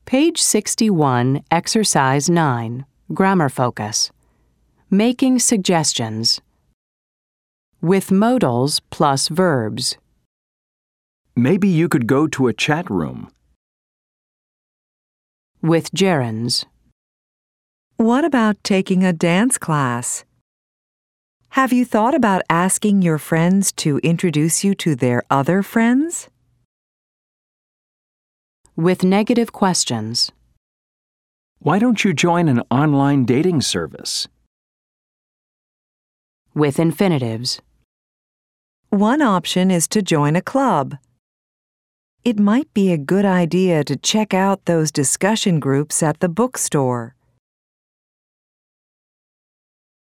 Page 61, Exercise 9, Grammar Focus. Making suggestions. With modals plus verbs. Maybe you could go to a chat room. With gerunds. What about taking a dance class? Have you thought about asking your friends to introduce you to their other friends? With negative questions. Why don't you join an online dating service? With infinitives. One option is to join a club. It might be a good idea to check out those discussion groups at the bookstore.